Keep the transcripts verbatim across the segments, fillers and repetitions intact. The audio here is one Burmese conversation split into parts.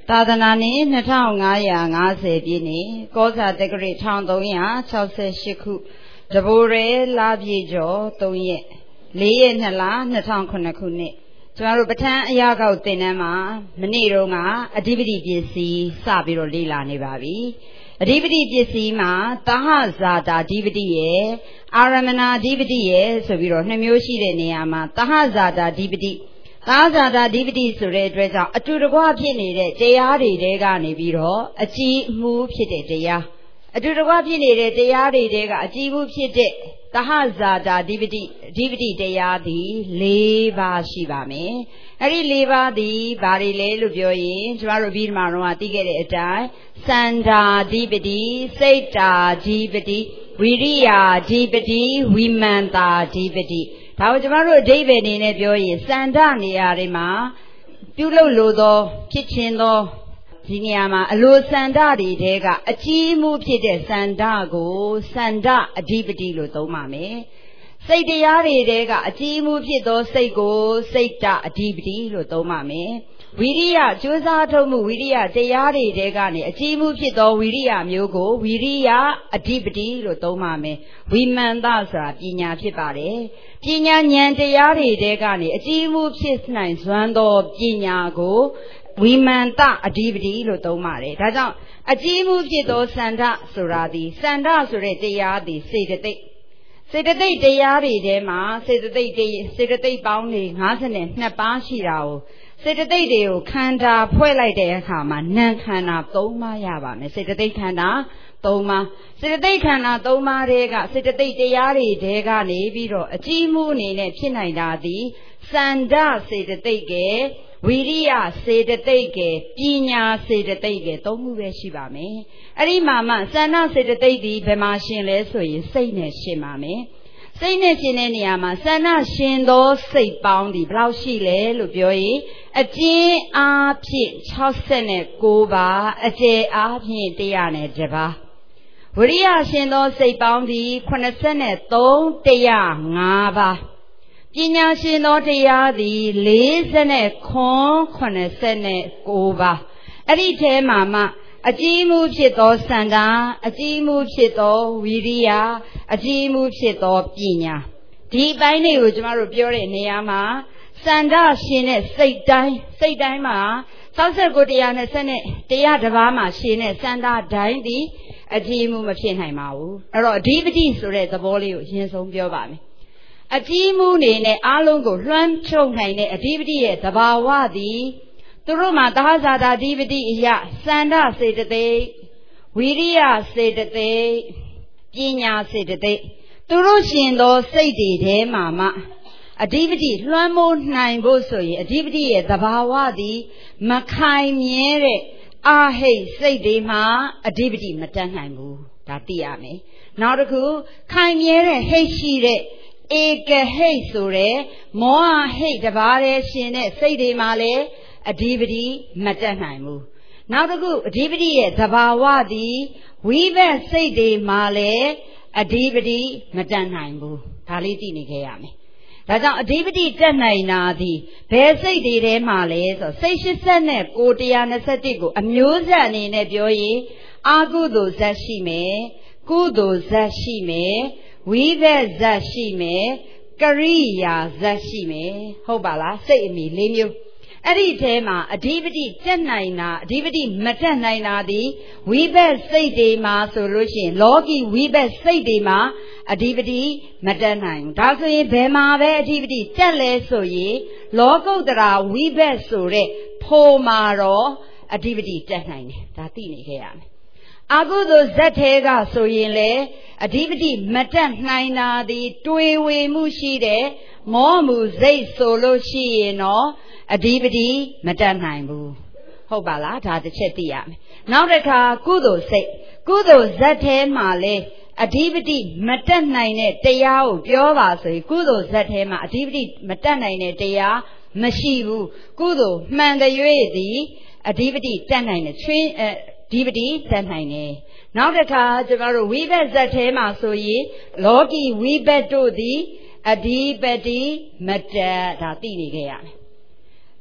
သာသနာနှစ်နှစ်ထောင်ငါးရာငါးဆယ်ပြည့်နှစ်ကောဇာတက္ကရာတစ်ထောင်သုံးရာခြောက်ဆယ်ရှစ်ခုတဘိုးရဲလပြည့်ကျော်သုံးရက်လေးရက်နှစ်လနှစ်ထောင်ခုနှစ်ခုနှစ်ကျမတို့ပဋ္ဌာန်းအရာကောက်သင်တန်းမှာမနေ့တုန်းကအဓိပတိပစ္စည်းစပြီးတော့လေ့လာနေပါပြီအဓိပတိပစ္စည်းမှာသဟဇာတာအဓိပတိရဲ့အာရမဏအဓိပတိရဲ့ဆိုပြီးတော့နှစ်မျိုးရှိတဲ့နေရာမှာသဟဇာတာအဓိပတိသာဇာတာအဓိပတိဆိုတဲ့အတွက်ကြောင့်အတူတကွဖြစ်နေတဲ့တရားတွေတဲကနေပြီးတော့အကြည်မှုဖြစ်တဲ့တရားအတူတကွဖြစ်နေတဲ့တရားတွေတဲကအကြည်မှုဖြစ်တဲ့သဟဇာတာအဓိပတိအဓိပတိတရားသည်၄ပါးရှိပါမယ်အဲ့ဒီ၄ပါးသည်ဘာတွေလဲလို့ပြောရင်ကျမတို့ပြီးဒီမှာတော့သိခဲ့တဲ့အတိုင်းစန္ဒာအဓိပတိစိတ်တာအဓိပတိဝိရိယအဓိပတိဝိမန္တာအဓိပတိဒါကိုကျမတို့အဓိပ္ပာယ်အနေနဲ့ပြောရင်စန္ဒနေရာတွေမှာပြုလုပ်လိုသောဖြစ်ခြင်းသောဒီနေရာမှာအလိုစန္ဒတွေတဲကအကြီးမှုဖြစ်တဲ့စန္ဒကိုစန္ဒအဓိပတိလို့သုံးပါမယ်စိတ်တရားတွေတဲကအကြီးမှုဖြစ်သောစိတ်ကိုစိတ်တအဓိပတိလို့သုံးပါမယ်ဝိရိယကြိုးစားထုတ်မှုဝိရိယတရားတွေတဲကနေအကြီးမှုဖြစ်သောဝိရိယမျိုးကိုဝိရိယအဓိပတိလို့သုံးပါမယ်ဝိမန္တဆိုတာပညာဖြစ်ပါတယ်ပညာဉာဏ်တရားတွေတဲကနေအကြီးမှုဖြစ်နိုင်စွမ်းသောပညာကိုဝိမန္တအဓိပတိလို့သုံးပါတယ်ဒါကြောင့်အကြီးမှုဖြစ်သောစန္ဒဆိုတာဒီစန္ဒဆိုတဲ့တရားဒီစေတသိက်စေတသိက်တရားတွေထဲမှာစေတသိက်စေတသိက်ပေါင်းနေ၅၂ပါးရှိတာကိုစေတသိက်တွေကိုခန္ဓာဖွဲ့လိုက်တဲ့အခါမှာနာမ်ခန္ဓာ၃ပါးရပါမယ်စေတသိက်ခန္ဓာ၃ပါးစေတသိက်ခန္ဓာ၃ပါးတွေကစေတသိက်တရားတွေတဲကနေပြီးတော့အကြီးမှုအနေနဲ့ဖြစ်နိုင်တာသည်စန္ဒစေတသိက်ကဝိရိယစေတသိက်ကပညာစေတသိက်ကသုံးခုပဲရှိပါမယ်အဲ့ဒီမှာမှစန္ဒစေတသိက်ဒီဘယ်မှာရှင်လဲဆိုရင်စိတ်နဲ့ရှင်ပါမယ်စိတ်နဲ့ရှင်တဲ့နေရာမှာစန္ဒရှင်သောစိတ်ပေါင်းဒီဘယ်လောက်ရှိလဲလို့ပြောရင်အကျဉ်းအားဖြင့်၆၉ပါးအကျယ်အားဖြင့်၁၀၁ပါးဝိရိယရှင်သောစိတ်ပေါင်းဒီ၈၃ ၁၀၅ပါးပညာရှင်သောတရားသည်၄၇ ၇၉ပါးအဲ့ဒီထဲမှာမှအကြည်မှုဖြစ်သောစန္ဒာအကြည်မှုဖြစ်သောဝိရိယအကြည်မှုဖြစ်သောပညာဒီအပိုင်းတွေကိုကျမတို့ပြောတဲ့နေရာမှာစန္ဒရှင်တဲ့စိတ်တိုင်းစိတ်တိုင်းမှာ၆၉တရားနဲ့ဆက်နဲ့တရားတစ်ပါးမှာရှင်တဲ့စန္ဒတိုင်းဒီအကြည်မှုမဖြစ်နိုင်ပါဘူးအဲ့တော့အဓိပတိဆိုတဲ့သဘောလေးကိုအရင်ဆုံးပြောပါမယ်အကြည်မှုနေနဲ့အားလုံးကိုလွှမ်းခြုံနိုင်တဲ့အဓိပတိရဲ့သဘာဝသည်သူတို့မှာသဟဇာတာအဓိပတိအယစန္ဒစေတသိက်ဝိရိယစေတသိက်ပညာစေတသိက်သူတို့ရှင်သောစိတ်တွေထဲမှာမှအဓိပတိလွှမ်းမိုးနိုင်ဖို့ဆိုရင်အဓိပတိရဲ့သဘာဝသည်မခိုင်မြဲတဲ့အာဟိတ်စိတ်တွေမှာအဓိပတိမတတ်နိုင်ဘူးဒါသိရမယ်နောက်တစ်ခုခိုင်မြဲတဲ့ဟိတ်ရှိတဲ့ဧကဟိတ်ဆိုတဲ့မောဟဟိတ်တစ်ပါးတည်းရှင်တဲ့စိတ်တွေမှာလည်းအဓိပတိမတတ်နိုင်ဘူးနောက်တစ်ခုအဓိပတိရဲ့သဘာဝသည်ဝိဘတ်စိတ်တွေမှာလည်းအဓိပတိမတတ်နိုင်ဘူးဒါလေးသိနေခဲ့ရမယ်ဒါကြောင့်အဓိပတိတတ်နိုင်တာသည်ဘယ်စိတ်တွေထဲမှာလဲဆိုစိတ်၈၉ ၁၂၁ကိုအမျိုးဇတ်အနေနဲ့ပြောရင်အာကုသိုလ်ဇတ်ရှိမယ်ကုသိုလ်ဇတ်ရှိမယ်ဝိဘတ်ဇတ်ရှိမယ်ကရိယာဇတ်ရှိမယ်ဟုတ်ပါလားစိတ်အမီ၄မျိုးအဲ့ဒီထဲမှာအဓိပတိတက်နိုင်တာအဓိပတိမတက်နိုင်တာသည်ဝိဘတ်စိတ်တွေမှာဆိုလို့ရှိရင်လောကီဝိဘတ်စိတ်တွေမှာအဓိပတိမတက်နိုင်ဘူးဒါဆိုရင်ဘယ်မှာပဲအဓိပတိတက်လဲဆိုရင်လောကုတ္တရာဝိဘတ်ဆိုတဲ့ဖိုမှာတော့အဓိပတိတက်နိုင်တယ်ဒါသိနေခဲ့ရမယ်အကုသိုလ်ဇတ်ထဲကဆိုရင်လေအဓိပတိမတက်နိုင်တာသည်တွေးဝေမှုရှိတဲ့မောမှုစိတ်ဆိုလို့ရှိရင်တော့အဓိပတိမတတ်နိုင်ဘူးဟုတ်ပါလားဒါတစ်ချက်သိရမယ်နောက်တစ်ခါကုသိုလ်စိတ်ကုသိုလ်ဇတ်ထဲမှာလဲအဓိပတိမတတ်နိုင်တဲ့တရားကိုပြောပါဆိုရင်ကုသိုလ်ဇတ်ထဲမှာအဓိပတိမတတ်နိုင်တဲ့တရားမရှိဘူးကုသိုလ်မှန်တဲ့၍သည်အဓိပတိတတ်နိုင်တဲ့ချွင်းအဓိပတိတတ်နိုင်တယ်နောက်တစ်ခါကျမတို့ဝိဘတ်ဇတ်ထဲမှာဆိုရင်လောကီဝိဘတ်တို့သည်အဓိပတိမတတ်ဒါသိနေခဲ့ရမယ်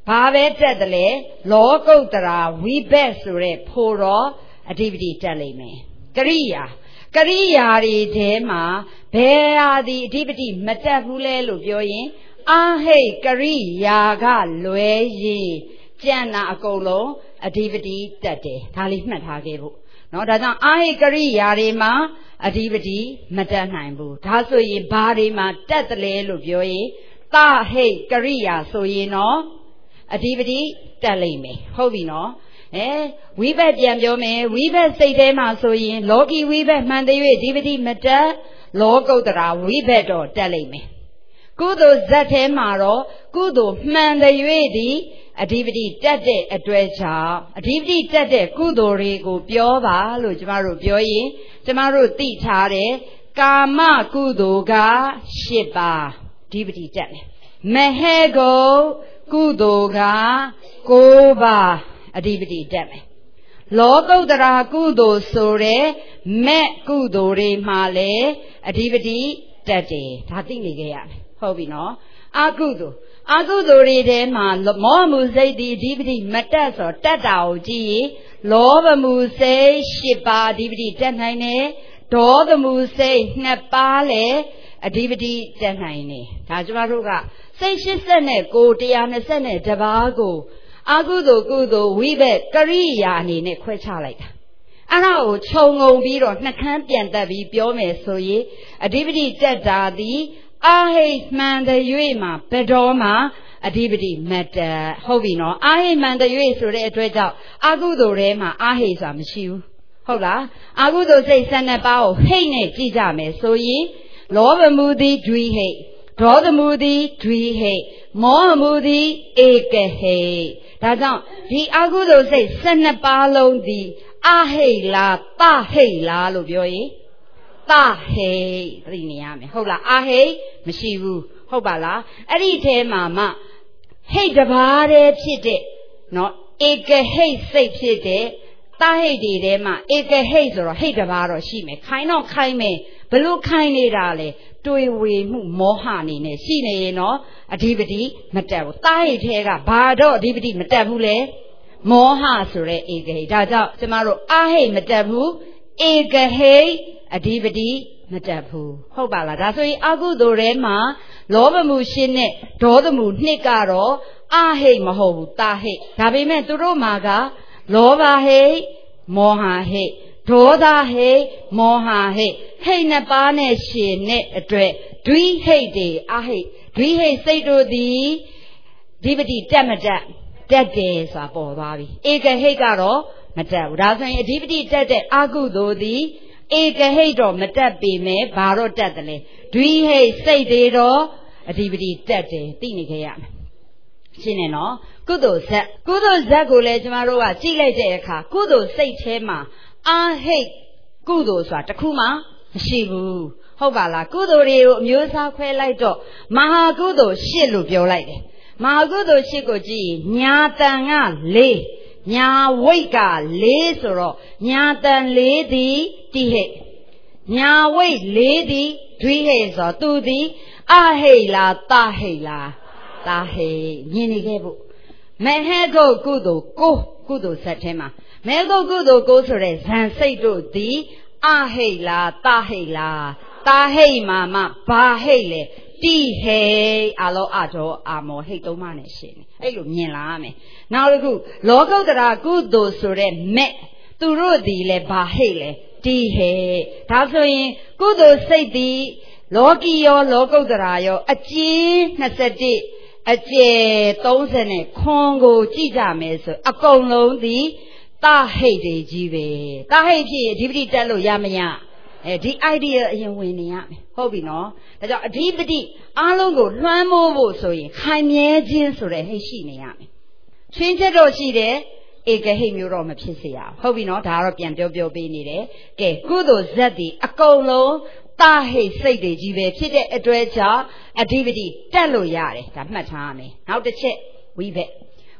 ဘာပဲတက်တယ်လေလောကုတ္တရာဝိဘက်ဆိုတဲ့ဖို့တော့အဓိပတိတက်လိမ့်မယ်ကရိယာကရိယာတွေထဲမှာဘယ်ဟာဒီအဓိပတိမတက်ဘူးလဲလို့ပြောရင်အာဟိတ်ကရိယာကလွဲရင်ကြံ့တာအကုန်လုံးအဓိပတိတက်တယ်ဒါလေးမှတ်ထားခဲ့ဖို့နော်ဒါကြောင့်အာဟိတ်ကရိယာတွေမှာအဓိပတိမတက်နိုင်ဘူးဒါဆိုရင်ဘာတွေမှာတက်တယ်လဲလို့ပြောရင်သဟိတ်ကရိယာဆိုရင်တော့အဓိပတိတက်လိမ့်မယ်ဟုတ်ပြီနော်အဲဝိဘက်ပြန်ပြောမယ်ဝိဘက်စိတ်ထဲမှာဆိုရင်လောကီဝိဘက်မှန်တဲ့၍အဓိပတိမတက်လောကုတ္တရာဝိဘက်တော့တက်လိမ့်မယ်ကုသိုလ်ဇတ်ထဲမှာတော့ကုသိုလ်မှန်တဲ့၍ဒီအဓိပတိတက်တဲ့အတွက်ကြောင့်အဓိပတိတက်တဲ့ကုသိုလ်တွေကိုပြောပါလို့ကျမတို့ပြောရင်ကျမတို့သိထားတဲ့ကာမကုသိုလ်က၈ပါးအဓိပတိတက်တယ်မဟေကုကုသိုလ်က၉ပါးအဓိပတိတက်မယ်လောကုတ္တရာကုသိုလ်ဆိုတဲ့မဲ့ကုသိုလ်တွေမှာလည်းအဓိပတိတက်တယ်ဒါသိနေကြရမယ်ဟုတ်ပြီနော်အကုသိုလ်အကုသိုလ်တွေထဲမှာမောဟမှုစိတ်ဒီအဓိပတိမတက်ဆိုတက်တာကိုကြည့်ရင်လောဘမှုစိတ်၈ပါးအဓိပတိတက်နိုင်တယ်ဒေါသမှုစိတ်၂ပါးလည်းအဓိပတိတက်နိုင်တယ်ဒါကျမတို့ကစိတ်၈၉တရား၂၁ပါးကိုအကုသိုလ်ကုသိုလ်ဝိဘက်ကရိယာအနေနဲ့ခွဲခြားလိုက်တာအဲ့ဒါကိုခြုံငုံပြီးတော့နှကန်းပြန်တက်ပြီးပြောမယ်ဆိုရင်အဓိပတိတက်တာသည်အာဟိတ်မှန်တဲ့၍မှာဘယ်တော်မှအဓိပတိမတက်ဟုတ်ပြီနော်အာဟိတ်မှန်တဲ့၍ဆိုတဲ့အတွက်ကြောင့်အကုသိုလ်ထဲမှာအာဟိတ်ဆိုတာမရှိဘူးဟုတ်လားအကုသိုလ်စိတ်၁၂ပါးကိုဟိတ်နဲ့ကြည့်ကြမယ်ဆိုရင်လောဘမှုသည်ဒွိဟိတ်ဒေါသမှုသည်ဒွိဟိတ်မောဟမှုသည်ဧကဟိတ်ဒါကြောင့်ဒီအကုသိုလ်စိတ်၁၂ပါးလုံးသည်အာဟိတ်လားသဟိတ်လားလို့ပြောရင်သဟိတ်သိနေရမယ်ဟုတ်လားအာဟိတ်မရှိဘူးဟုတ်ပါလားအဲ့ဒီထဲမှာမှဟိတ်တပါးတည်းဖြစ်တဲ့နော်ဧကဟိတ်စိတ်ဖြစ်တဲ့သဟိတ်တွေထဲမှာဧကဟိတ်ဆိုတော့ဟိတ်တပါးတော့ရှိမယ်ခိုင်းတော့ခိုင်းမယ်ဘလို့ခိုင်းနေတာလဲတွေ့ဝေမှုမောဟအနေနဲ့ရှိနေရင်တော့အဓိပတိမတက်ဘူးတားရိတ်ထဲကဘာတော့အဓိပတိမတက်ဘူးလေမောဟဆိုတဲ့ဧကဟိတ်ဒါကြောင့်ကျမတို့အာဟိတ်မတက်ဘူးဧကဟိတ်အဓိပတိမတက်ဘူးဟုတ်ပါလားဒါဆိုရင်အကုသိုလ်ထဲမှာလောဘမှုရှင်းနဲ့ဒေါသမှုနှစ်ကတော့အာဟိတ်မဟုတ်ဘူးတာဟိတ်ဒါပေမဲ့သူတို့မှာကလောဘဟိတ်မောဟဟိတ်ဒေါသဟိတ်မောဟဟိတ်ဟိတ်နှစ်ပါးနဲ့ရှင်တဲ့အတွက်ဒွိဟိတ်တွေအာဟိတ်ဒွိဟိတ်စိတ်တို့သည်ဒီပတိတက်မတက်တက်တယ်ဆိုတာပေါ်သွားပြီဧကဟိတ်ကတော့မတက်ဘူးဒါဆိုရင်အဓိပတိတက်တဲ့အကုသိုလ်သည်ဧကဟိတ်တော့မတက်ပေမဲ့ဘာတော့တက်တယ်လဲဒွိဟိတ်စိတ်တွေတော့အဓိပတိတက်တယ်သိနေခဲ့ရမယ်ရှင်းနေနော်ကုသိုလ်ဇက်ကုသိုလ်ဇက်ကိုလည်းကျမတို့ကကြည့်လိုက်တဲ့အခါကုသိုလ်စိတ်ထဲမှာအာဟိတ်ကုသိုလ်ဆိုတာတစ်ခုမှမရှိဘူးဟုတ်ပါလားကုသိုလ်တွေကိုအမျိုးအစားခွဲလိုက်တော့မဟာကုသိုလ်ရှစ်လို့ပြောလိုက်တယ်မဟာကုသိုလ်ရှစ်ကိုကြည့်ရင်ညာတန်ကလေးညာဝိတ်ကလေးဆိုတော့ညာတန်လေးသည်တိဟိတ်ညာဝိတ်လေးသည်ဒွိဟိတ်ဆိုတော့သူသည်အဟိတ်လားတဟိတ်လားတဟိတ်မြင်နေခဲ့ဖို့မဟေကုကုသိုလ်ကိုကုသိုလ်ဆက်ထဲမှာမေကုကုသိုလ်ကိုဆိုတဲ့ဇန်စိတ်တို့သည်အဟိတ်လားတဟိတ်လားတဟိတ်မှာမှဘာဟိတ်လဲတိဟိတ်အလောအတော်အာမောဟိတ်သုံးပါးနဲ့ရှင်အဲ့လိုမြင်လာရမယ်နောက်တစ်ခုလောကုတ္တရာကုသိုလ်ဆိုတဲ့မဲ့သူတို့သည်လဲဘာဟိတ်လဲတိဟိတ်ဒါဆိုရင်ကုသိုလ်စိတ်သည်လောကီရောလောကုတ္တရာရောအကျဉ်း၂၁အကျယ်၃၀နဲ့ခွန်ကိုကြည့်ကြမယ်ဆိုအကုန်လုံးသည်တဟိတ်တွေကြီးပဲတဟိတ်ဖြစ်အဓိပတိတက်လို့ရမရအဲဒီ idea အရင်ဝင်နေရမယ်ဟုတ်ပြီနော်ဒါကြောင့်အဓိပတိအားလုံးကိုလွှမ်းမိုးဖို့ဆိုရင်ခိုင်မြဲခြင်းဆိုတဲ့ဟိတ်ရှိနေရမယ်ချင်းချက်တော့ရှိတယ်ဧကဟိတ်မျိုးတော့မဖြစ်စေရဟုတ်ပြီနော်ဒါကတော့ပြန်ပြောပြောပေးနေတယ်ကဲကုသိုလ်ဇက်ဒီအကုန်လုံးတဟိတ်စိတ်တွေကြီးပဲဖြစ်တဲ့အတွက်ကြောင့်အဓိပတိတက်လို့ရတယ်ဒါမှတ်ထားရမယ်နောက်တစ်ချက်ဝိဘက်ဝ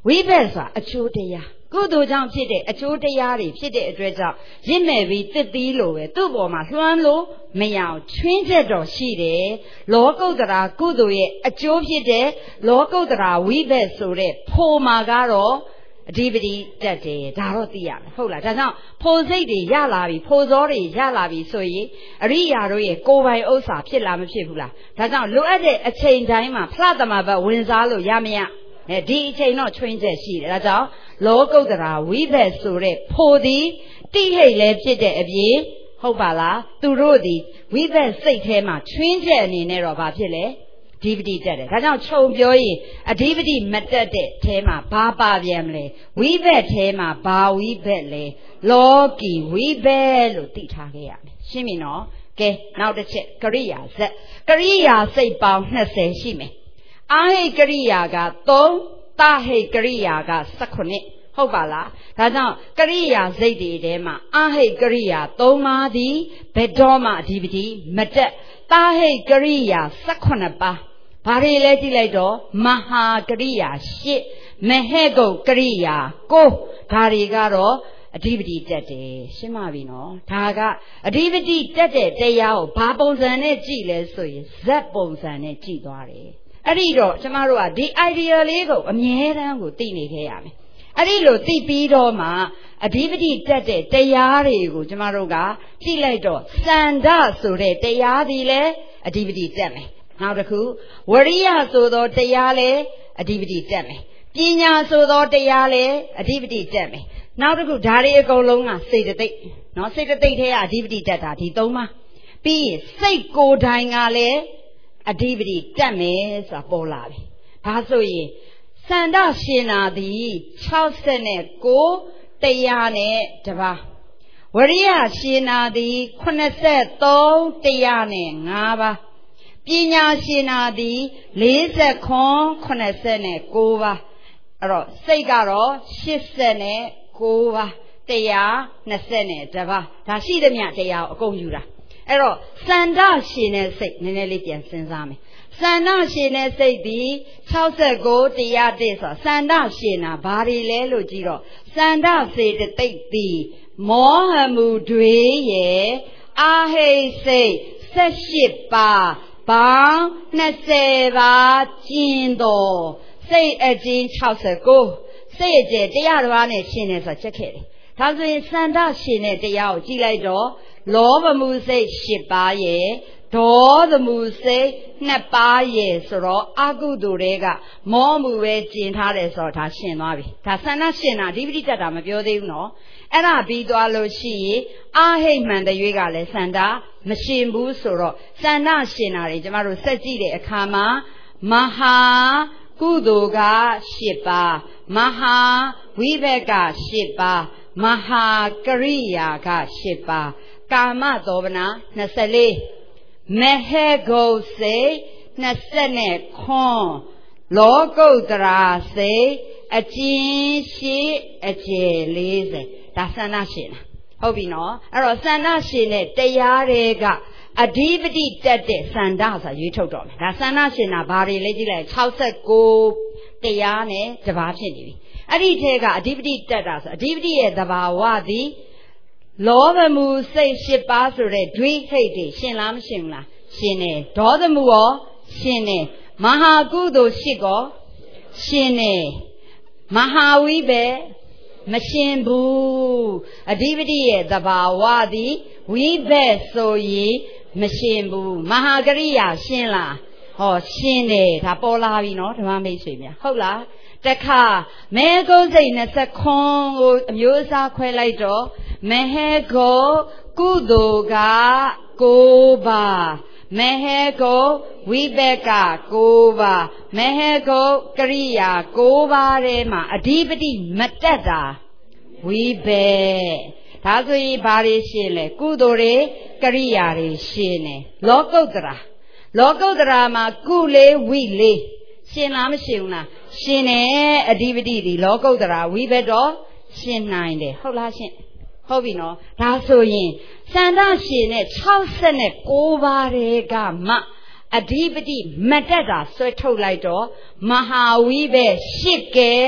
ဝိဘက်ဆိုတာအကျိုးတရားကုသိုလ်ကြောင့်ဖြစ်တဲ့အကျိုးတရားတွေဖြစ်တဲ့အတွက်ကြောင့်ရင့်မဲ့ပြီးတစ်သီးလိုပဲသူ့ပေါ်မှာလွှမ်းလို့မရအောင်ချွင်းချက်တော်ရှိတယ်လောကုတ္တရာကုသိုလ်ရဲ့အကျိုးဖြစ်တဲ့လောကုတ္တရာဝိဘက်ဆိုတဲ့ဖိုမှာကတော့အဓိပတိတက်တယ်ဒါတော့သိရမယ်ဟုတ်လားဒါကြောင့်ဖိုစိတ်တွေရလာပြီဖိုစောတွေရလာပြီဆိုရင်အရိယာတို့ရဲ့ကိုယ်ပိုင်ဥစ္စာဖြစ်လာမဖြစ်ဘူးလားဒါကြောင့်လိုအပ်တဲ့အချိန်တိုင်းမှာဖလားသမဘတ်ဝင်စားလို့ရမရအဲဒီအချိန်တော့ချွင်းချက်ရှိတယ်ဒါကြောင့်လောကုတ္တရာဝိဘက်ဆိုတဲ့ဖိုသည်တိဟိတ်လည်းဖြစ်တဲ့အပြင်ဟုတ်ပါလားသူတို့သည်ဝိဘက်စိတ်ထဲမှာချွင်းချက်အနေနဲ့တော့ဘာဖြစ်လဲအဓိပတိတက်တယ်ဒါကြောင့်ခြုံပြောရင်အဓိပတိမတက်တဲ့ထဲမှာဘာပါပြန်မလဲဝိဘက်ထဲမှာဘာဝိဘက်လဲလောကီဝိဘက်လို့သိထားခဲ့ရမယ်ရှင်းပြီနော်ကဲနောက်တစ်ချက်ကရိယာဇက်ကရိယာစိတ်ပေါင်းနှစ်ဆယ်ရှိမယ်အာဟိတ်ကရိယာကသုံးတဟိတ်ကရိယာက၁၈ဟုတ်ပါလားဒါကြောင့်ကရိယာစိတ်တွေထဲမှာအာဟိတ်ကရိယာသုံးပါးသည်ဘယ်တော့မှအဓိပတိမတက်တာဟိတ်ကရိယာ၁၈ပါးဘာတွေလဲကြည့်လိုက်တော့မဟာကရိယာ၈မဟေကုတ်ကရိယာ၉ဒါတွေကတော့အဓိပတိတက်တယ်ရှင်းပါပြီနော်ဒါကအဓိပတိတက်တဲ့တရားကိုဘာပုံစံနဲ့ကြည့်လဲဆိုရင်ဇက်ပုံစံနဲ့ကြည့်သွားတယ်အဲ့ဒီတော့ကျမတို့ကဒီ idea လေးကိုအမြဲတမ်းကိုသိနေခဲ့ရမယ်အဲ့ဒီလိုသိပြီးတော့မှအဓိပတိတက်တဲ့တရားတွေကိုကျမတို့ကကြည့်လိုက်တော့စန္ဒဆိုတဲ့တရားဒီလဲအဓိပတိတက်မယ်နောက်တစ်ခုဝရိယဆိုသောတရားလဲအဓိပတိတက်မယ်ပညာဆိုသောတရားလဲအဓိပတိတက်မယ်နောက်တစ်ခုဒါတွေအကုန်လုံးကစေတသိက်နော်စေတသိက်ထဲကအဓိပတိတက်တာဒီသုံးပါပြီးရင်စိတ်ကိုယ်တိုင်ကလည်းအဓိပတိတက်မယ်ဆိုတာပေါ်လာပြီဒါဆိုရင်စန္ဒရှင်နာသည်၆၉တရားနဲ့တပါးဝရိယရှင်နာသည်၈၃တရားနဲ့၅ပါးပညာရှင်နာသည်၄၇ ၈၉ပါးအဲ့တော့စိတ်ကတော့၈၉ပါးတရား၂၁ပါးဒါရှိသမျှတရားကိုအကုန်ယူတာအဲ့တော့စန္ဒရှင်တဲ့စိတ်နည်းနည်းလေးပြန်စဉ်းစားမယ်စန္ဒရှင်တဲ့စိတ်ဒီ၆၉တရားတည်းဆိုစန္ဒရှင်တာဘာတွေလဲလို့ကြည့်တော့စန္ဒစေတသိက်ဒီမောဟမှုတွေရဲ့အာဟိတ်စိတ်၁၈ပါးဘောင်း၂၀ပါးကျင်တော်စိတ်အကျဉ်း၆၉စိတ်အကျယ်တရားတစ်ပါးနဲ့ရှင်းတယ်ဆိုချက်ခဲ့တယ်ဒါဆိုရင်စန္ဒရှင်တဲ့တရားကိုကြည့်လိုက်တော့လောဘမှုစိတ်၈ပါးရဲ့ဒေါသမှုစိတ်နှစ်ပါးရဲ့ဆိုတော့အကုသိုလ်တွေကမောမှုပဲကျင်ထားတယ်ဆိုတော့ဒါရှင်းသွားပြီဒါစန္ဒရှင်တာအဓိပတိတက်တာမပြောသေးဘူးနော်အဲ့ဒါပြီးသွားလို့ရှိရင်အာဟိတ်မှန်တဲ့ရွေးကလည်းစန္ဒမရှင်ဘူးဆိုတော့စန္ဒရှင်တာတွေကျမတို့စက်ကြည့်တဲ့အခါမှာမဟာကုသိုလ်က၈ပါးမဟာဝိဘက်က၈ပါးမဟာကရိယာက၈ပါးကာမသောဘနာ၂၄မဟေဂုတ်စိတ်၂၇လောကုတ္တရာစိတ်အကျဉ်းရှိအကျယ်၄၀ဒါစန္ဒရှင်လားဟုတ်ပြီနော်အဲ့တော့စန္ဒရှင်တဲ့တရားတွေကအဓိပတိတက်တဲ့စန္ဒဆိုရွေးထုတ်တော့မယ်ဒါစန္ဒရှင်တာဘာတွေလဲကြည့်လိုက်၆၉တရားနဲ့တပါးဖြစ်နေပြီအဲ့ဒီထဲကအဓိပတိတက်တာဆိုအဓိပတိရဲ့သဘာဝသည်လောဘမှုစိတ်၈ပါးဆိုတဲ့ဒွိဟိတ်တွေရှင်လားမရှင်ဘူးလားရှင်တယ်ဒေါသမှုရောရှင်တယ်မဟာကုသိုလ်၈ကောရှင်တယ်မဟာဝိပဲမရှင်ဘူးအဓိပတိရဲ့သဘာဝသည်ဝိဘက်ဆိုရင်မရှင်ဘူးမဟာကရိယာရှင်လားဟောရှင်တယ်ဒါပေါ်လာပြီနော်ဓမ္မမိတ်ဆွေများဟုတ်လားတခါမဲကုန်းစိတ်၂၇ကိုအမျိုးအစားခွဲလိုက်တော့မဟေကုကုသိုလ်က၉ပါးမဟေကုဝိဘက်က၉ပါးမဟေကုကရိယာ၉ပါးထဲမှာအဓိပတိမတက်တာဝိဘက်ဒါဆိုရင်ဘာတွေရှင်းလဲကုသိုလ်တွေကရိယာတွေရှင်းတယ်လောကုတ္တရာလောကုတ္တရာမှာကုလေးဝိလေးရှင်းလားမရှင်းဘူးလားရှင်းတယ်အဓိပတိဒီလောကုတ္တရာဝိဘက်တော့ရှင်းနိုင်တယ်ဟုတ်လားရှင်းဟုတ်ပြီနော်ဒါဆိုရင်စန္ဒရှင်နဲ့၆၉ပါးတွေကမှအဓိပတိမတက်တာဆွဲထုတ်လိုက်တော့မဟာဝိဘက်၈ကဲ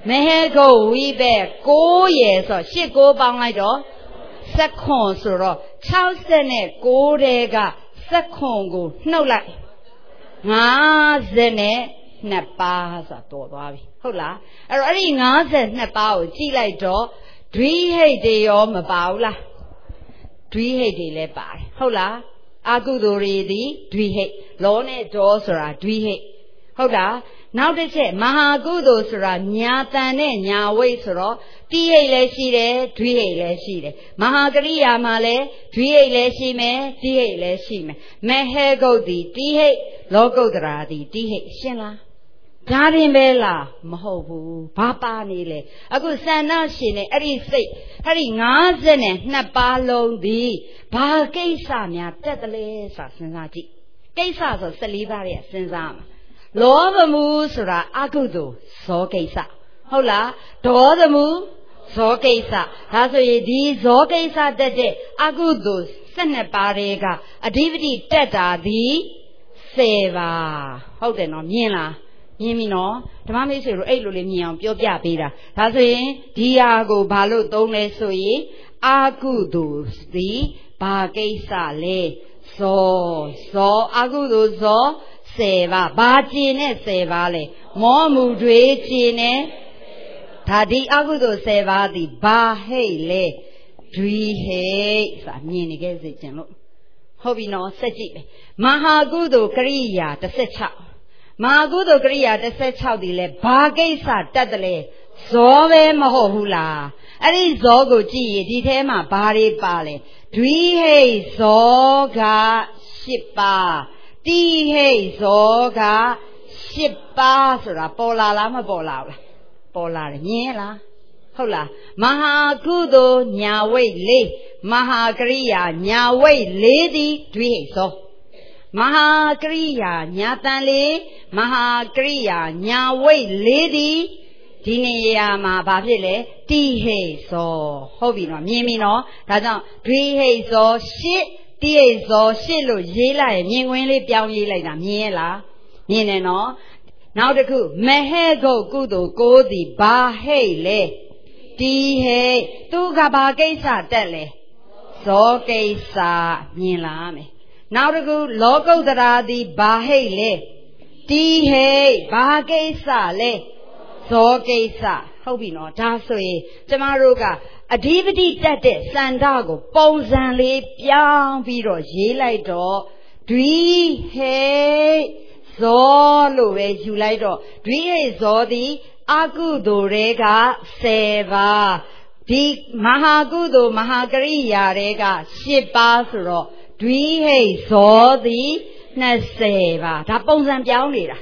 မဲကိုဝိပဲကိုးရယ်ဆိုရှစ်ကိုပေါင်းလိုက်တော့စက္ခွန်ဆိုတော့၆၉တဲကစက္ခွန်ကိုနှုတ်လိုက်၅၂ပါးဆိုတာတော်သွားပြီဟုတ်လားအဲ့တော့အဲ့ဒီ၅၂ပါးကိုကြည့်လိုက်တော့ဒွိဟိတ်တွေရောမပါဘူးလားဒွိဟိတ်တွေလည်းပါတယ်ဟုတ်လားအကုသိုလ်တွေသည်ဒွိဟိတ်လောနဲ့ဒေါဆိုတာဒွိဟိတ်ဟုတ်လားနောက်တစ်ချက်မဟာကုသိုလ်ဆိုတာညာတန်နဲ့ညာဝိတ်ဆိုတော့တိဟိတ်လည်းရှိတယ်ဒွိဟိတ်လည်းရှိတယ်မဟာကရိယာမှာလည်းဒွိဟိတ်လည်းရှိမယ်တိဟိတ်လည်းရှိမယ်မဟေဂုတ်သည်တိဟိတ်လောကုတ္တရာသည်တိဟိတ်ရှင်းလားဒါရင်ပဲလားမဟုတ်ဘူးဘာပါနေလဲအခုစန္ဒရှင်နဲ့အဲ့ဒီစိတ်အဲ့ဒီ၅၂ပါးလုံးသည်ဘာကိစ္စများတက်တယ်လဲဆိုတာစဉ်းစားကြည့်ကိစ္စဆို၁၄ပါးရဲ့စဉ်းစားမှာလောဘမှုဆိုတာအကုသိုလ်ဇောကိစ္စဟုတ်လားဒေါသမှုဇောကိစ္စဒါဆိုရင်ဒီဇောကိစ္စတက်တဲ့အကုသိုလ်၁၂ပါးတွေကအဓိပတိတက်တာသည်၁၀ပါးဟုတ်တယ်နော်မြင်လားမြင်ပြီနော်ဓမ္မမိတ်ဆွေတို့အဲ့လိုလေးမြင်အောင်ပြောပြပေးတာဒါဆိုရင်ဒီဟာကိုဘာလို့သုံးလဲဆိုရင်အာကုသိုလ်သည်ဘာကိစ္စလဲဇောဇောအာကုသိုလ်ဇော၁၀ပါးဘာကျင်နဲ့၁၀ပါးလဲမောမှုတွေကျင်နဲ့ဒါဒီအာကုသိုလ်၁၀ပါးသည်ဘာဟိတ်လဲဒွိဟိတ်ဆိုတာမြင်နေခဲ့စေချင်လို့ဟုတ်ပြီနော်ဆက်ကြည့်လေမဟာကုသိုလ်ကရိယာ၁၆မဟာကုသိုလ်ကရိယာ၁၆ဒီလဲဘာကိစ္စတတ်တယ်လဲဇောပဲမဟုတ်ဘူးလားအဲ့ဒီဇောကိုကြည့်ရင်ဒီထဲမှာဘာတွေပါလဲဒွိဟိတ်ဇောက၈ပါးတိဟိတ်ဇောက၈ပါးဆိုတာပေါ်လာလားမပေါ်လာဘူးလားပေါ်လာတယ်မြင်လားဟုတ်လားမဟာကုသိုလ်ညာဝိတ်၄မဟာကရိယာညာဝိတ်၄သည်ဒွိဟိတ်ဇောမဟာကရိယာညာတန်လေးမဟာကရိယာညာဝိတ်လေးသည်ဒီနေရာမှာဘာဖြစ်လဲတိဟိတ်ဇောဟုတ်ပြီနော်မြင်ပြီနော်ဒါကြောင့်ဒွိဟိတ်ဇောရှစ်တိဟိတ်ဇောရှစ်လို့ရေးလိုက်ရင်မြင်ကွင်းလေးပြောင်းရေးလိုက်တာမြင်ရလားမြင်တယ်နော်နောက်တစ်ခုမဟေဂုတ်ကုသိုလ်ကိုးသည်ဘာဟိတ်လဲတိဟိတ်သူကဘာကိစ္စတက်လဲဇောကိစ္စမြင်လားမယ်နောက်တစ်ခုလောကုတ္တရာသည်ဘာဟိတ်လဲတိဟိတ်ဘာကိစ္စလဲဇောကိစ္စဟုတ်ပြီနော်ဒါဆိုရင်ကျမတို့ကအဓိပတိတက်တဲ့စန္ဒကိုပုံစံလေးပြောင်းပြီးတော့ရေးလိုက်တော့ဒွိဟိတ်ဇောလို့ပဲယူလိုက်တော့ဒွိဟိတ်ဇောသည်အကုသိုလ်တွေက၁၀ပါးဒီမဟာကုသိုလ်မဟာကရိယာတွေက၈ပါးဆိုတော့ဒွိဟိတ်ဇောသည်၂၀ပါဒါပုံစံပြောင်းနေတာ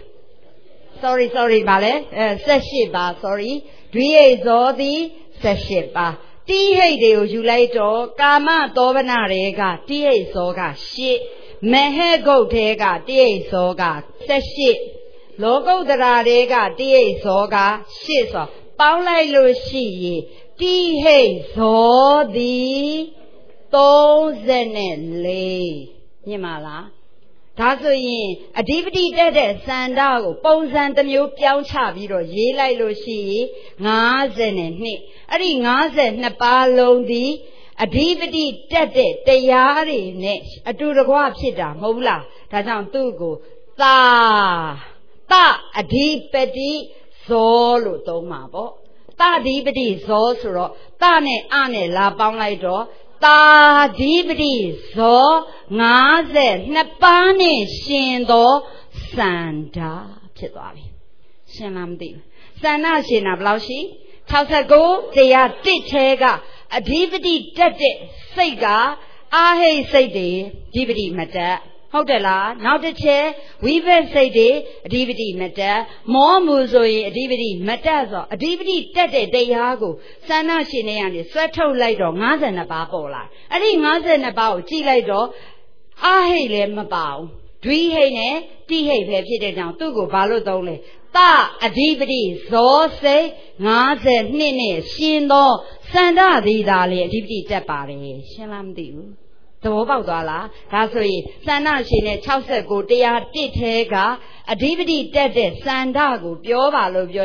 sorry sorry ပါလေအဲ၁၈ပါ sorry ဒွိဟိတ်ဇောသည်၁၈ပါတိဟိတ်တွေကိုယူလိုက်တော့ကာမသောဗနာတွေကတိဟိတ်ဇောက၈မဟေဂုတ်တွေကတိဟိတ်ဇောက၁၈လောကုတ္တရာတွေကတိဟိတ်ဇောက၈ဆိုပေါင်းလိုက်လို့ရှိရင်တိဟိတ်ဇောသည်၃၄မြင်ပါလားဒါဆိုရင်အဓိပတိတက်တဲ့စန္ဒကိုပုံစံတစ်မျိုးပြောင်းချပြီးတော့ရေးလိုက်လို့ရှိရင်၅၂အဲ့ဒီ၅၂ပါးလုံးသည်အဓိပတိတက်တဲ့တရားတွေနဲ့အတူတကွဖြစ်တာမဟုတ်ဘူးလားဒါကြောင့်သူ့ကိုသာတအဓိပတိဇောလို့သုံးမှာပေါ့တအဓိပတိဇောဆိုတော့တနဲ့အနဲ့လာပေါင်းလိုက်တော့တာဓိပတိဇော၅၂ပါးနဲ့ရှင်သောစန္ဒဖြစ်သွားပြီရှင်းလားမသိဘူးစန္ဒရှင်တာဘယ်လောက်ရှိ၆၉တရားတစ်ထဲကအဓိပတိတက်တဲ့စိတ်ကအာဟိတ်စိတ်တွေအဓိပတိမတက်ဟုတ်တယ်လားနောက်တစ်ချက်ဝိဘက်စိတ်တွေအဓိပတိမတက်မောမှုဆိုရင်အဓိပတိမတက်ဆိုအဓိပတိတက်တဲ့တရားကိုစန္ဒရှင်တွေကနေဆွဲထုတ်လိုက်တော့၅၂ပါးပေါ်လာအဲ့ဒီ၅၂ပါးကိုကြည့်လိုက်တော့အာဟိတ်လည်းမပါဘူးဒွိဟိတ်နဲ့တိဟိတ်ပဲဖြစ်တဲ့ကြောင့်သူ့ကိုဘာလို့သုံးလဲတအဓိပတိဇောစိတ်၅၂နဲ့ရှင်သောစန္ဒသည်သာလေအဓိပတိတက်ပါတယ်ရှင်းလားမသိဘူးသဘောပေါက်သွားလားဒါဆိုရင်စန္ဒရှင်နဲ့၆၉တရားတစ်ထဲကအဓိပတိတက်တဲ့စန္ဒကိုပြောပါလို့ပြောရင်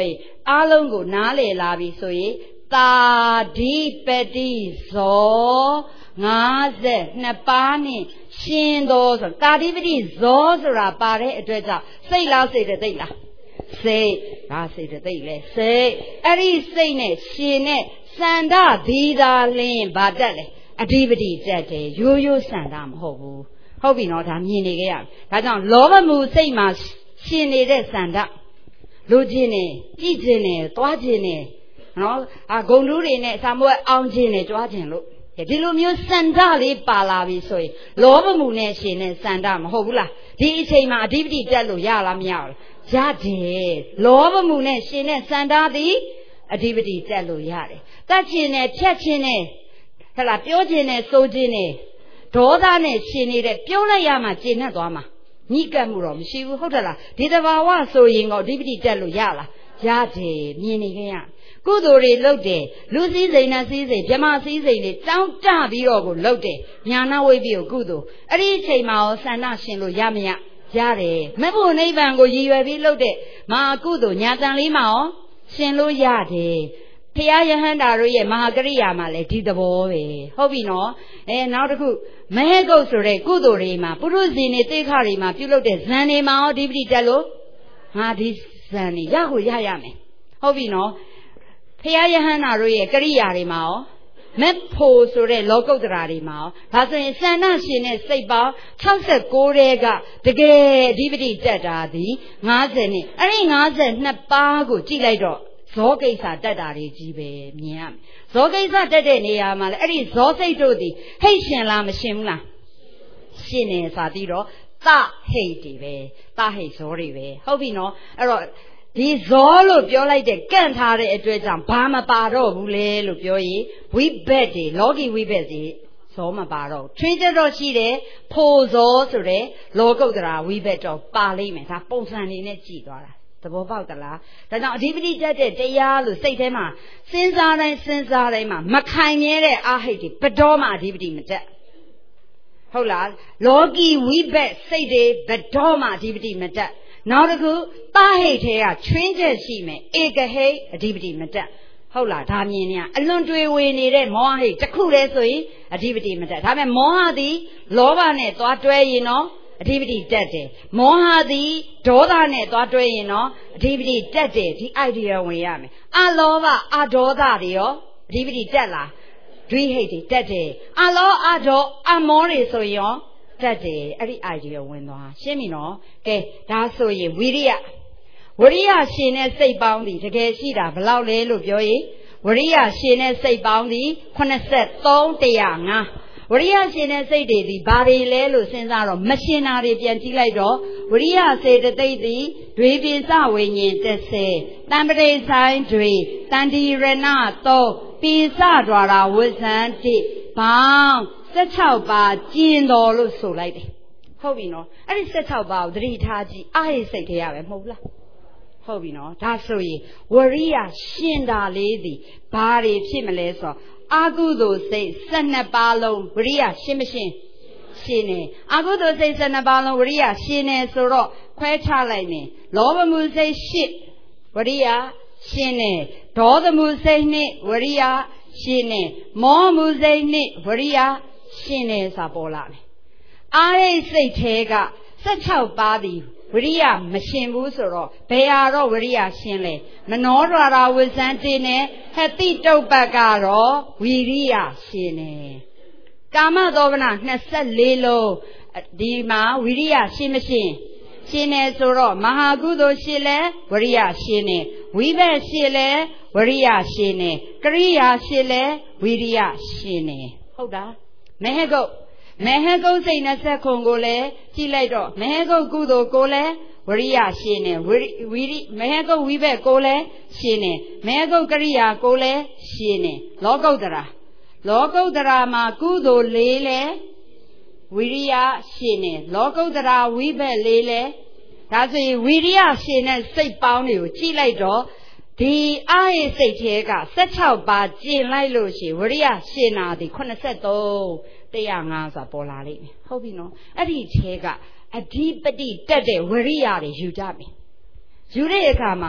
အားလုံးကိုနားလည်လာပြီဆိုရင်တာဓိပတိဇောငါးဆယ်နှစ်ပါးနဲ့ရှင်သောဆိုတာဓိပတိဇောဆိုတာပါတဲ့အတွက်ကြောင့်စိတ်လားစိတ်သိလားစိတ်ဒါစိတ်သိလေစိတ်အဲ့ဒီစိတ်နဲ့ရှင်နဲ့စန္ဒသီသာလင်းဗာတက်လေအဓိပတိတက်တယ်ရိုးရိုးစန္ဒမဟုတ်ဘူးဟုတ်ပြီနော်ဒါမြင်နေခဲ့ရဒါကြောင့်လောဘမှုစိတ်မှာရှင်နေတဲ့စန္ဒလူချင်းနဲ့ကြည်ချင်းနဲ့သွားချင်းနဲ့နော်အာဂုံတူးတွေနဲ့စာမွဲအောင်ချင်းနဲ့ကြွားချင်းလို့ဒီလိုမျိုးစန္ဒလေးပါလာပြီဆိုရင်လောဘမှုနဲ့ရှင်တဲ့စန္ဒမဟုတ်ဘူးလားဒီအချိန်မှာအဓိပတိတက်လို့ရလားမရဘူးရတယ်လောဘမှုနဲ့ရှင်တဲ့စန္ဒသည်အဓိပတိတက်လို့ရတယ်တတ်ခြင်းနဲ့ဖြတ်ခြင်းနဲ့ဟဲ့လားပြောခြင်းနဲ့စိုးခြင်းနဲ့ဒေါသနဲ့ရှင်နေတဲ့ပြုံးလိုက်ရမှကျင့်တတ်သွားမှာညှိကပ်မှုတော့မရှိဘူးဟုတ်တယ်လားဒီတဘာဝဆိုရင်တော့အဓိပတိတက်လို့ရလားရတယ်မြင်နေခင်ရကုသိုလ်တွေလုပ်တယ်လူစည်းစိမ်နဲ့စည်းစိမ်ဗြဟ္မာစည်းစိမ်တွေတောင်းတပြီးတော့ကိုလုပ်တယ်ညာနာဝိပိကိုကုသိုလ်အဲ့ဒီအချိန်မှာရောဆန္ဒရှင်လို့ရမရရတယ်မဖို့နိဗ္ဗာန်ကိုရည်ရွယ်ပြီးလုပ်တဲ့မဟာကုသိုလ်ညာတန်လေးမှာရောရှင်လို့ရတယ်ဖရာယဟန္တာတို့ရဲ့မဟာကရိယာမှာလည်းဒီသဘောပဲဟုတ်ပြီနော်အဲနောက်တစ်ခုမဟေကုတ်ဆိုတဲ့ကုသိုလ်တွေမှာပုရုဇဉ်တွေသိခတွေမှာပြုလုပ်တဲ့ဇန်တွေမှာရောဒီပတိတက်လို့ငါဒီဇန်တွေရကိုရရမယ်ဟုတ်ပြီနော်ဖရာယဟန္တာတို့ရဲ့ကရိယာတွေမှာရောမက်ဖို့ဆိုတဲ့လောကုတ္တရာတွေမှာရောဒါဆိုရင်စန္ဒရှင်တဲ့စိတ်ပေါင်း၆၉တဲကတကယ်အဓိပတိတက်တာသည်၅၀နဲ့အဲ့ဒီ၅၂ပါးကိုကြည့်လိုက်တော့ဇောကိစ္စတက်တာတွေကြီးပဲမြင်ရမယ်ဇောကိစ္စတက်တဲ့နေရာမှာလည်းအဲ့ဒီဇောစိတ်တို့သည်ဟိတ်ရှင်လားမရှင်ဘူးလားရှင်နေစာပြီးတော့သဟိတ်တွေပဲသဟိတ်ဇောတွေပဲဟုတ်ပြီနော်အဲ့တော့ဒီဇောလို့ပြောလိုက်တဲ့ကန့်ထားတဲ့အတွက်ကြောင့်ဘာမပါတော့ဘူးလေလို့ပြောရင်ဝိဘက်တွေလောကီဝိဘက်တွေဇောမပါတော့ထွင်းကြတော့ရှိတယ်ဖို့ဇောဆိုတဲ့လောကုတ္တရာဝိဘက်တော့ပါလိမ့်မယ်ဒါပုံစံနေနဲ့ကြည်သွားတာသဘောပေါက်သလားဒါကြောင့်အဓိပတိတက်တဲ့တရားလို့စိတ်ထဲမှာစဉ်းစားတိုင်းစဉ်းစားတိုင်းမှာမခိုင်မြဲတဲ့အာဟိတ်တွေဘယ်တော့မှအဓိပတိမတက်ဟုတ်လားလောကီဝိဘက်စိတ်တွေဘယ်တော့မှအဓိပတိမတက်နောက်တစ်ခုသဟိတ်ထဲကချွင်းချက်ရှိမယ်ဧကဟိတ်အဓိပတိမတက်ဟုတ်လားဒါမြင်နေရအလွန်တွေဝေနေတဲ့မောဟဟိတ်တစ်ခုလဲဆိုရင်အဓိပတိမတက်ဒါပေမဲ့မောဟသည်လောဘနဲ့သွားတွဲရင်တော့အဓိပတိတက်တယ်မောဟသည်ဒေါသနဲ့သွားတွဲရင်တော့အဓိပတိတက်တယ်ဒီ idea ဝင်ရမယ်အလောဘအဒေါသတွေရောအဓိပတိတက်လားဒွိဟိတ်တွေတက်တယ်အလောအဒေါအမောတွေဆိုရင်ရောတက်တယ်အဲ့ဒီ idea ဝင်သွားရှင်းပြီနော်ကဲဒါဆိုရင်ဝိရိယဝိရိယရှင်တဲ့စိတ်ပေါင်းသည်တကယ်ရှိတာဘယ်လောက်လဲလို့ပြောရင်ဝိရိယရှင်တဲ့စိတ်ပေါင်းသည်83 105ဝရိယရှင်တဲ့စိတ်တွေဒီဘာတွေလဲလို့စဉ်းစားတော့မရှင်တာတွေပြန်ကြည့်လိုက်တော့ဝရိယစေတသိက်သည်ဒွေပိစဝိညာဉ်တစ်ဆယ်တံပတိဆိုင်ဒွေတန်တီရဏသုံးပိစဒွါရာဝိဇံတိဘောင်း၁၆ပါးကျင်တော်လို့ဆိုလိုက်တယ်ဟုတ်ပြီနော်အဲ့ဒီ၁၆ပါးကိုသတိထားကြည့်အာဟိစိတ်ထဲရပဲမဟုတ်လားဟုတ်ပြီနော်ဒါဆိုရင်ဝရိယရှင်တာလေးသည်ဘာတွေဖြစ်မလဲဆိုတော့အာကုသိုလ်စိတ်၁၂ပါးလုံးဝရိယရှင်းမရှင်းရှင်းနေအာကုသိုလ်စိတ်၁၂ပါးလုံးဝရိယရှင်းနေဆိုတော့ခွဲခြားလိုက်မယ်လောဘမှုစိတ်ရှစ်ဝရိယရှင်းနေဒေါသမှုစိတ်နှစ်ဝရိယရှင်းနေမောမှုစိတ်နှစ်ဝရိယရှင်းနေစာပေါ်လာမယ်အာရိစိတ်ထဲက၁၆ပါးသည်ဝရိယမရှင်ဘူးဆိုတော့ဘယ်ဟာတော့ဝရိယရှင်လဲမနောဒွါရာဝိဇံတိနဲ့ဟတိတုပ္ပတ်ကတော့ဝီရိယရှင်နေကာမသောဗနာ၂၄လုံးဒီမှာဝီရိယရှင်မရှင်ရှင်နေဆိုတော့မဟာကုသိုလ်ရှင်လဲဝရိယရှင်နေဝိဘက်ရှင်လဲဝရိယရှင်နေကရိယာရှင်လဲဝီရိယရှင်နေဟုတ်တာမဟကုတ်မဟကုတ်စိတ်နှစ်ဆက်ခုကိုလည်းကြည့်လိုက်တော့မဟကုတ်ကုသိုလ်ကိုလည်းဝရိယရှင်နေဝီရိမဟကုတ်ဝိဘက်ကိုလည်းရှင်နေမဟကုတ်ကရိယာကိုလည်းရှင်နေလောကုတ္တရာလောကုတ္တရာမှာကုသိုလ်လေးလဲဝိရိယရှင်နေလောကုတ္တရာဝိဘက်လေးလဲဒါဆိုရင်ဝိရိယရှင်တဲ့စိတ်ပေါင်းတွေကိုကြည့်လိုက်တော့ဒီအာဟိစိတ်ထဲက၁၆ပါးကျင်လိုက်လို့ရှိရင်ဝရိယရှင်နာသည်83 105ဆိုတာပေါ်လာလိမ့်မယ်ဟုတ်ပြီနော်အဲ့ဒီထဲကအဓိပတိတက်တဲ့ဝရိယတွေယူကြမယ်ယူတဲ့အခါမှာ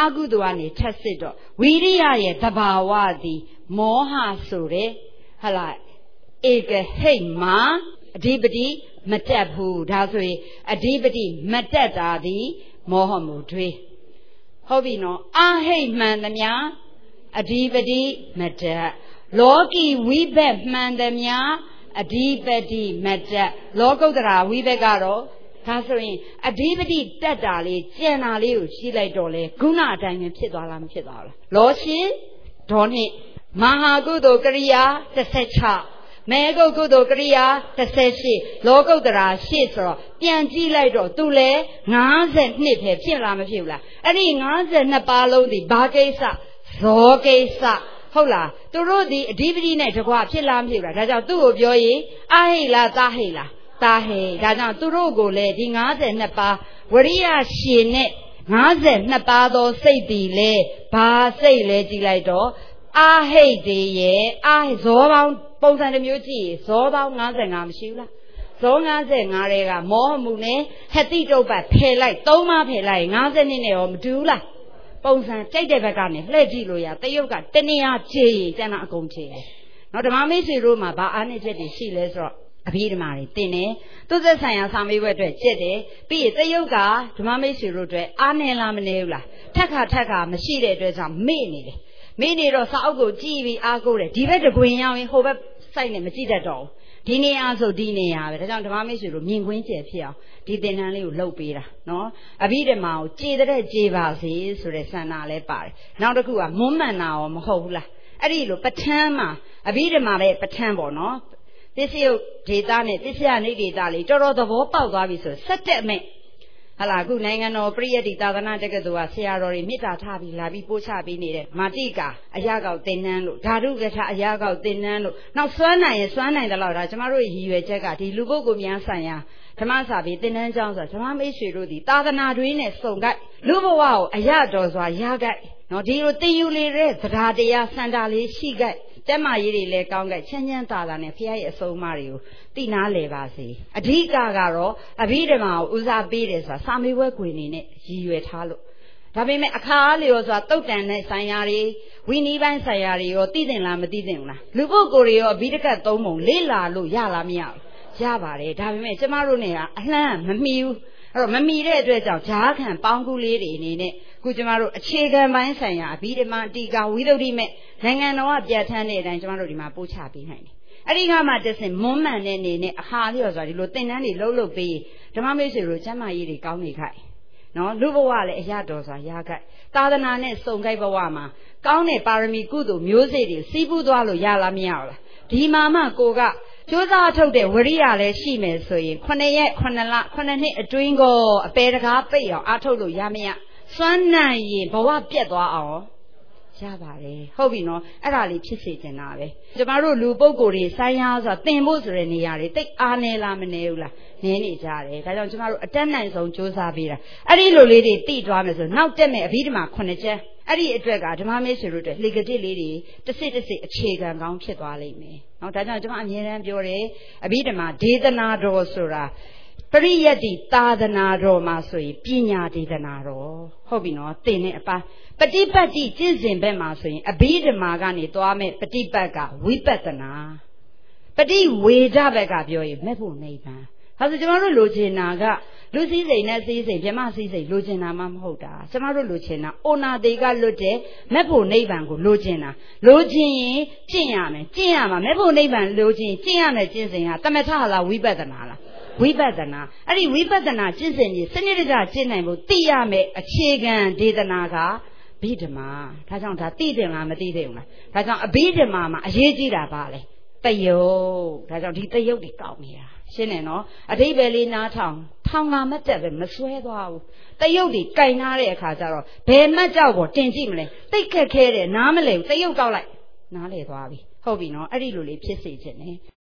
အကုသိုလ်ကနေထက်စစ်တော့ဝိရိယရဲ့တဘာဝသည်မောဟဆိုတဲ့ဟလာဧကဟိတ်မှာအဓိပတိမတက်ဘူးဒါဆိုရင်အဓိပတိမတက်တာသည်မောဟမှုတွေဟုတ်ပြီနော်အာဟိတ်မှန်သမျှအဓိပတိမတက်လောကီဝိဘက်မှန်သမျှအဓိပတိမတက်လောကုတ္တရာဝိဘက်ကတော့ဒါဆိုရင်အဓိပတိတက်တာလေးကျန်တာလေးကိုရှိလိုက်တော့လေဂုဏအတိုင်းပဲဖြစ်သွားလားမဖြစ်သွားဘူးလားလောရှိဒေါနှစ်မဟာကုသိုလ်ကရိယာတစ်ဆယ်ခြောက်မေဂုတ်ကုသိုလ်ကရိယာတစ်ဆယ်ရှစ်လောကုတ္တရာရှစ်ဆိုတော့ပြန်ကြည့်လိုက်တော့သူလဲငါးဆယ်နှစ်ပဲဖြစ်လားမဖြစ်ဘူးလားအဲ့ဒီငါးဆယ်နှစ်ပါးလုံးဒီဘာကိစ္စဇောကိစ္စဟုတ်လားသူတို့ဒီအဓိပတိနဲ့တကွဖြစ်လားမဖြစ်ဘူးလားဒါကြောင့်သူ့ကိုပြောရင်အာဟိလားသာဟိလားသာဟိဒါကြောင့်သူတို့ကိုလည်းဒီငါးဆယ်နှစ်ပါးဝရိယရှင်နဲ့ငါးဆယ်နှစ်ပါးသောစိတ်ဒီလေဘာစိတ်လဲကြည့်လိုက်တော့အာဟိတေရဲ့အာဇောပေါင်းပုံစံတစ်မျိုးကြည့်ဇောပေါင်းငါးဆယ်ငါမရှိဘူးလားဇောငါးဆယ်ငါတွေကမောဟမှုနဲ့ဟတိတုပ္ပဖယ်လိုက်သုံးပါးဖယ်လိုက်ငါးဆယ်နှစ်နဲ့ရောမတူဘူးလားပုံစံကြိုက်တဲ့ဘက်ကနေလှည့်ကြည့်လို့ရတရုတ်ကတနေရာခြေကျန်တာအကုန်ခြေတယ်နော်ဓမ္မမိတ်ဆွေတို့မှာဘာအားနည်းချက်တွေရှိလဲဆိုတော့အဘိဓမ္မာတွေတင်တယ်သူသက်ဆိုင်ရာစာမေးပွဲအတွက်ကျက်တယ်ပြီးရင်တရုတ်ကဓမ္မမိတ်ဆွေတို့အတွက်အားနည်းလားမနည်းဘူးလားထက်ခါထက်ခါမရှိတဲ့အတွက်ကြောင့်မေ့နေတယ်မေ့နေတော့စာအုပ်ကိုကြည့်ပြီးအားကိုးတယ်ဒီဘက်တကွင်ရောက်ရင်ဟိုဘက်စိုက်နေမကြည့်တတ်တော့ဘူးဒီနေရာဆိုဒီနေရာပဲဒါကြောင့်ဓမ္မမိတ်ဆွေတို့မြင်ကွင်းကျယ်ဖြစ်အောင်ဒီသင်တန်းလေးကိုလှုပ်ပေးတာနော်အဘိဓမ္မာကိုကြည်တဲ့ကြည်ပါစေဆိုတဲ့ဆန္ဒလည်းပါတယ်နောက်တစ်ခုကမွန်းမှန်တာရောမဟုတ်ဘူးလားအဲ့ဒီလိုပဋ္ဌာန်းမှာအဘိဓမ္မာပဲပဋ္ဌာန်းပေါ့နော်သစ္စယုတ်ဒေတာနဲ့သစ္စယနိဒေတာလေးတော်တော်သဘောပေါက်သွားပြီဆိုဆက်တက်မဲ့ဟလာအခုနိုင်ငံတော်ပရိယတ္တိသာသနာတက္ကသိုလ်ကဆရာတော်တွေမေတ္တာထားပြီးလာပြီးပို့ချပေးနေတဲ့မာတိကအရာကောက်သင်္นานလို့ဓာတုကထာအရာကောက်သင်္นานလို့နောက်စွမ်းနိုင်ရင်စွမ်းနိုင်တယ်လို့ဒါကျမတို့ရည်ရွယ်ချက်ကဒီလူပုဂ္ဂိုလ်များဆိုင်ရာဓမ္မစာပေသင်္นานကျောင်းဆိုဓမ္မမိတ်ဆွေတို့ဒီသာသနာတွင်နဲ့စုံကိုက်လူဘဝကိုအရာတော်စွာရကိုက်နော်ဒီလိုသင်ယူလေတဲ့သဒ္ဓါတရားစံတာလေးရှိကိုက်ကျမကြီးတွေလည်းကောင်းကဲ့ချမ်းချမ်းသာသာနဲ့ဖခင်ရဲ့အဆုံးအမတွေကိုသိနာလဲပါစေအဓိကကတော့အဘိဓမ္မာကိုဦးစားပေးတယ်ဆိုတာစာမေးပွဲခွေနေနဲ့ရည်ရွယ်ထားလို့ဒါပေမဲ့အခါအားလျော်ဆိုတာတုတ်တန်တဲ့ဆိုင်ရာတွေဝိနည်းပိုင်းဆိုင်ရာတွေရောသိတင်လားမသိတင်ဘူးလားလူပုဂ္ဂိုလ်တွေရောအဘိဓကတ်သုံးပုံလေ့လာလို့ရလားမရဘူးရပါတယ်ဒါပေမဲ့ကျမတို့နေကအလှမ်းမမီဘူးအဲ့တော့မမီတဲ့အတွက်ကြောင့်ဂျားခံပေါင်းကူးလေးတွေအနေနဲ့ခုကျမတို့အခြေခံပိုင်းဆိုင်ရာအဘိဓမ္မာတိကဝိသုဒ္ဓိမဲ့နိုင်ငံတော်ကပြဋ္ဌာန်းတဲ့အတိုင်းကျမတို့ဒီမှာပို့ချပေးနိုင်တယ်အဲ့ဒီကမှတစ်ဆင့်မွန်းမှန်တဲ့နေနဲ့အခါလျော်ဆိုတာဒီလိုသင်တန်းတွေလှုပ်လှုပ်ပေးဓမ္မမိတ်ဆွေတို့ကျမ်းမာရေးတွေကောင်းနေခိုက်နော်လူဘဝလည်းအရတော်စွာရခိုက်သာသနာနဲ့စုံခိုက်ဘဝမှာကောင်းတဲ့ပါရမီကုသိုလ်မျိုးစေ့တွေစီးပူးသွားလို့ရလားမရဘူးလားဒီမှာမှကိုကကြိုးစားထုတ်တဲ့ဝရိယလည်းရှိမယ်ဆိုရင်ခုနှစ်ရက်ခုနှစ်လခုနှစ်နှစ်အတွင်းကိုအပေတကားပိတ်အောင်အားထုတ်လို့ရမရစွမ်းနိုင်ရင်ဘဝပြတ်သွားအောင်ရပါတယ်ဟုတ်ပြီနော်အဲ့ဒါလေးဖြစ်စေချင်တာပဲကျမတို့လူပုဂ္ဂိုလ်တွေဆိုင်ရာဆိုတာသင်ဖို့ဆိုတဲ့နေရာတွေတိတ်အားနေလားမနေဘူးလားနင်းနေကြတယ်ဒါကြောင့်ကျမတို့အတက်နိုင်ဆုံးစူးစမ်းပေးတာအဲ့ဒီလိုလေးတွေသိသွားမယ်ဆိုနောက်တက်မယ်အဘိဓမ္မာခုနှစ်ကျမ်းအဲ့ဒီအတွက်ကဓမ္မမေဆွေတို့အတွက်လေကတိလေးတွေတစ်စစ်တစ်စစ်အခြေခံကောင်းဖြစ်သွားလိမ့်မယ်နော်ဒါကြောင့်ကျမအမြဲတမ်းပြောတယ်အဘိဓမ္မာဒေသနာတော်ဆိုတာပရိယတ္တိသာသနာတော်မှာဆိုရင်ပညာဒေသနာတော်ဟုတ်ပြီနော်သင်တဲ့အပိုင်းပฏิပတ်တိကျင့်စဉ်ဘက်မှာဆိုရင်အဘိဓမ္မာကနေသွားမဲ့ပฏิပတ်ကဝိပဿနာပฏิဝေဒဘက်ကပြောရင်မဲ့ဖို့နိဗ္ဗာန်ဟာဆိုကျွန်တော်တို့လိုချင်တာကလူစည်းစိမ်နဲ့စည်းစိမ်ဗြဟ္မစည်းစိမ်လိုချင်တာမှမဟုတ်တာကျွန်တော်တို့လိုချင်တာအိုနာတေကလွတ်တဲ့မဲ့ဖို့နိဗ္ဗာန်ကိုလိုချင်တာလိုချင်ရင်ကျင့်ရမယ်ကျင့်ရမှာမဲ့ဖို့နိဗ္ဗာန်လိုချင်ကျင့်ရမယ်ကျင့်စဉ်ဟာတမထလားဝိပဿနာလားဝိပဿနာအဲ့ဒီဝိပဿနာကျင့်စဉ်ကြီးစနစ်တကျကျင့်နိုင်ဖို့သိရမယ်အခြေခံဒေသနာကဘိဓမ္မာဒါကြောင့်ဒါသိတယ်လားမသိသေးဘူးလားဒါကြောင့်အဘိဓမ္မာမှာအရေးကြီးတာပါလေတယုတ်ဒါကြောင့်ဒီတယုတ်တွေကောက်နေတာရှင်းတယ်နော်အဓိပ္ပာယ်လေးနားထောင်ထောင်ငါမတက်ပဲမစွဲသွားဘူးတယုတ်တွေကင်ထားတဲ့အခါကျတော့ဘယ်မှတ်ကြောက်ကိုတင်ကြည့်မလဲတိတ်ခက်ခဲတယ်နားမလဲဘူးတယုတ်ကောက်လိုက်နားလေသွားပြီဟုတ်ပြီနော်အဲ့ဒီလိုလေးဖြစ်စေချင်တယ်